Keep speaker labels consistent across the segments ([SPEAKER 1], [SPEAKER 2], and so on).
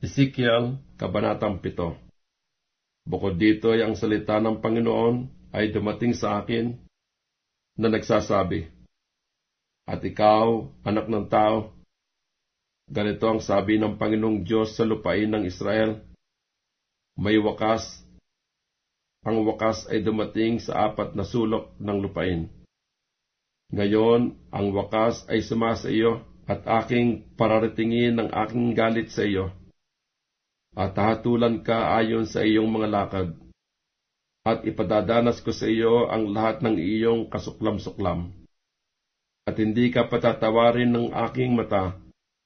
[SPEAKER 1] Ezekiel, Kabanatang 7. Bukod dito ay ang salita ng Panginoon ay dumating sa akin na nagsasabi, "At ikaw, anak ng tao, ganito ang sabi ng Panginoong Diyos sa lupain ng Israel, may wakas. Ang wakas ay dumating sa 4 na sulok ng lupain. Ngayon, ang wakas ay sumasa iyo at aking pararatingin ng aking galit sa iyo. At hahatulan ka ayon sa iyong mga lakad, at ipadadanas ko sa iyo ang lahat ng iyong kasuklam-suklam. At hindi ka patatawarin ng aking mata,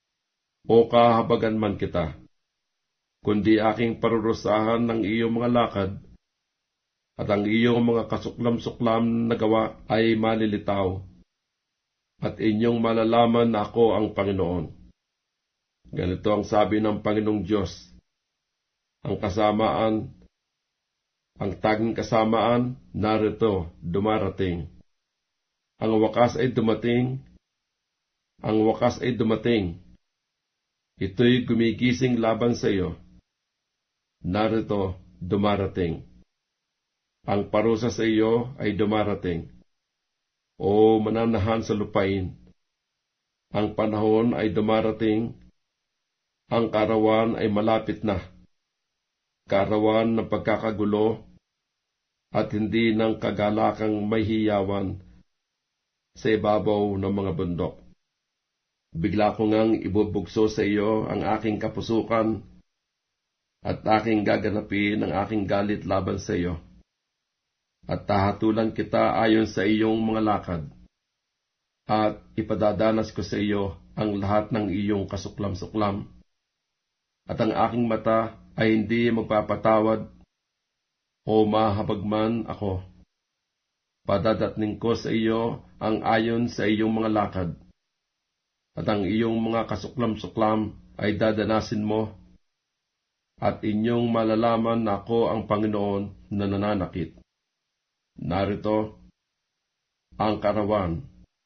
[SPEAKER 1] o kahabagan man kita, kundi aking parurusahan ng iyong mga lakad, at ang iyong mga kasuklam-suklam na gawa ay malilitaw, at inyong malalaman na ako ang Panginoon. Ganito ang sabi ng Panginoong Diyos, ang kasamaan, ang taging kasamaan, narito, dumarating. Ang wakas ay dumating, ang wakas ay dumating. Ito'y gumigising laban sa iyo. Narito, dumarating. Ang parusa sa iyo ay dumarating. O mananahan sa lupain, ang panahon ay dumarating, ang karawan ay malapit na. Karawan ng pagkakagulo at hindi ng kagalakang may hiyawan sa ibabaw ng mga bundok. Bigla ko ngang ibubugso sa iyo ang aking kapusukan at aking gaganapin ang aking galit laban sa iyo. At tahatulan kita ayon sa iyong mga lakad, at ipadadanas ko sa iyo ang lahat ng iyong kasuklam-suklam, at ang aking mata ay hindi magpapatawad o mahabagman ako. Padadatning ko sa iyo ang ayon sa iyong mga lakad, at ang iyong mga kasuklam-suklam ay dadanasin mo, at inyong malalaman na ako ang Panginoon na nananakit. Narito ang karawan.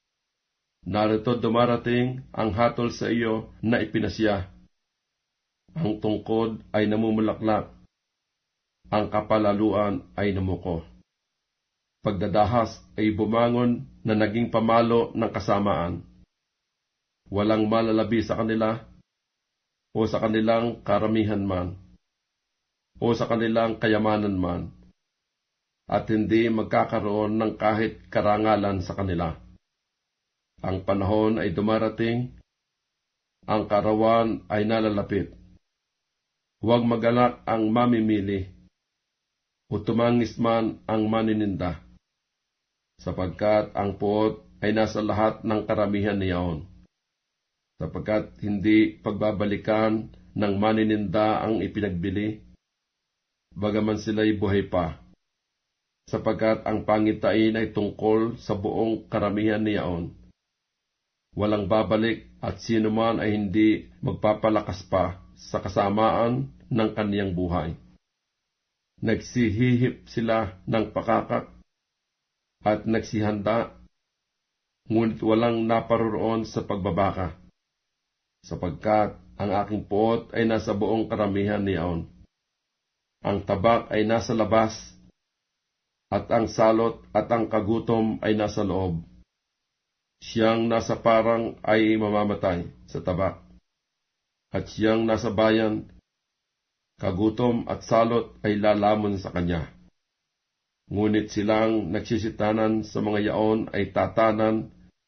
[SPEAKER 1] Narito dumarating ang hatol sa iyo na ipinasya. Ang tungkod ay namumulaklak. Ang kapalaluan ay namuko. Pagdadahas ay bumangon na naging pamalo ng kasamaan. Walang malalabi sa kanila, o sa kanilang karamihan man, o sa kanilang kayamanan man, at hindi magkakaroon ng kahit karangalan sa kanila. Ang panahon ay dumarating, ang karawan ay nalalapit. Huwag magalak ang mamimili, o tumangis man ang manininda, sapagkat ang puot ay nasa lahat ng karamihan niyaon, sapagkat hindi pagbabalikan ng manininda ang ipinagbili, bagaman sila'y buhay pa, sapagkat ang pangitain ay tungkol sa buong karamihan niyaon. Walang babalik at sino man ay hindi magpapalakas pa sa kasamaan ng kaniyang buhay. Nagsihihip sila ng pakakak at nagsihanda, ngunit walang naparoroon sa pagbabaka, sapagkat ang aking puot ay nasa buong karamihan niyaon. Ang tabak ay nasa labas, at ang salot at ang kagutom ay nasa loob. Siyang nasa parang ay mamamatay sa tabak, at siyang nasa bayan, kagutom at salot ay lalamon sa kanya. Ngunit silang nagsisitanan sa mga yaon ay tatanan,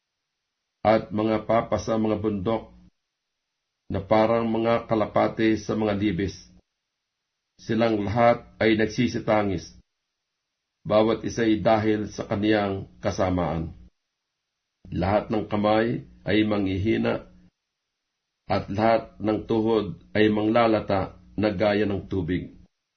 [SPEAKER 1] at mga papa sa mga bundok, na parang mga kalapate sa mga libis. Silang lahat ay nagsisitangis, bawat isa'y dahil sa kaniyang kasamaan. Lahat ng kamay ay manghihina, at lahat ng tuhod ay manglalata na gaya ng tubig.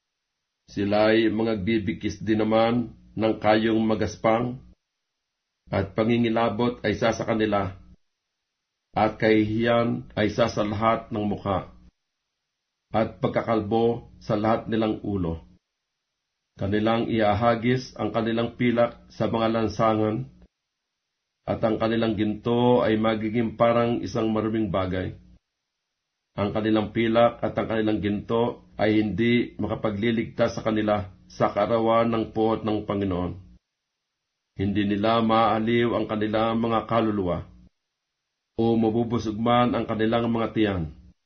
[SPEAKER 1] Sila'y mga bibigkis din naman ng kayong magaspang, at pangingilabot ay sa kanila, at kahihiyan ay sa lahat ng mukha, at pagkakalbo sa lahat nilang ulo. Kanilang iahagis ang kanilang pilak sa mga lansangan, at ang kanilang ginto ay magiging parang isang maruming bagay. ang kanilang pilak at ang kanilang ginto ay hindi makapagliligtas sa kanila sa kaarawan ng puot ng Panginoon. Hindi nila maaaliw ang kanilang mga kaluluwa o mabubusog man ang kanilang mga tiyan,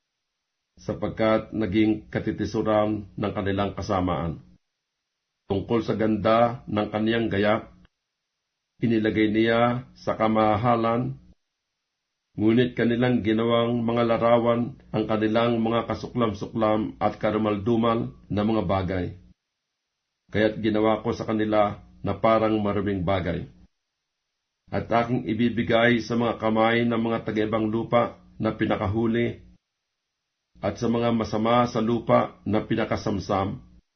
[SPEAKER 1] sapagkat naging katitisuran ng kanilang kasamaan. Tungkol sa ganda ng kaniyang gayak, inilagay niya sa kamahalan, ngunit kanilang ginawang mga larawan ang kanilang mga kasuklam-suklam at karumaldumal na mga bagay. Kaya't ginawa ko sa kanila na parang maraming bagay. At aking ibibigay sa mga kamay ng mga taga-ibang lupa na pinakahuli, at sa mga masama sa lupa na pinakasamsam,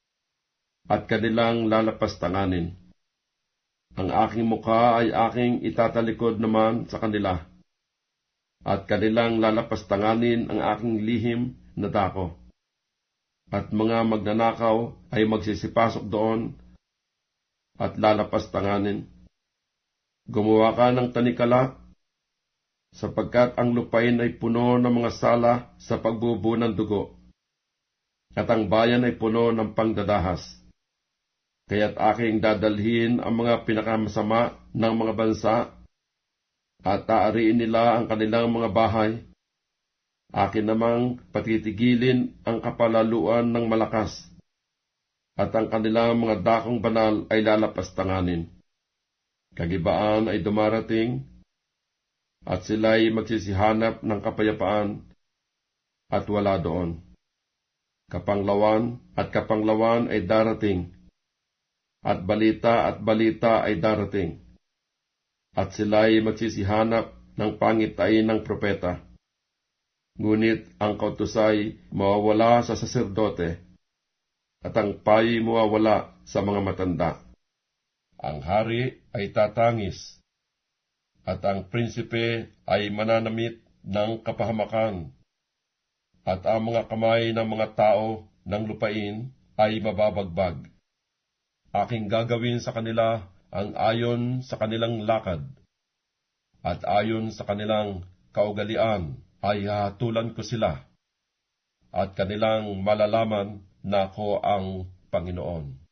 [SPEAKER 1] at kanilang lalapastanganin. Ang aking mukha ay aking itatalikod naman sa kanila, at kanilang lalapastanganin ang aking lihim na dako. At mga magnanakaw ay magsisipasok doon at lalapastanganin. Gumawa ka ng tanikala, sapagkat ang lupain ay puno ng mga sala sa pagbubuo ng dugo, at ang bayan ay puno ng pangdadahas. Kaya't aking dadalhin ang mga pinakamasama ng mga bansa, at taariin nila ang kanilang mga bahay. Akin namang patitigilin ang kapalaluan ng malakas, at ang kanilang mga dakong banal ay lalapastanganin. Kagibaan ay dumarating, at sila'y magsisihanap ng kapayapaan, at wala doon. Kapanglawan ay darating, at balita ay darating, at sila'y magsisihanap ng pangitain ng propeta. Ngunit ang kautusay mawawala sa saserdote, at ang payi mawawala sa mga matanda. Ang hari ay tatangis, at ang prinsipe ay mananamit ng kapahamakan, at ang mga kamay ng mga tao ng lupain ay mababagbag. Aking gagawin sa kanila ang ayon sa kanilang lakad, at ayon sa kanilang kaugalian ay hahatulan ko sila, at kanilang malalaman na ako ang Panginoon.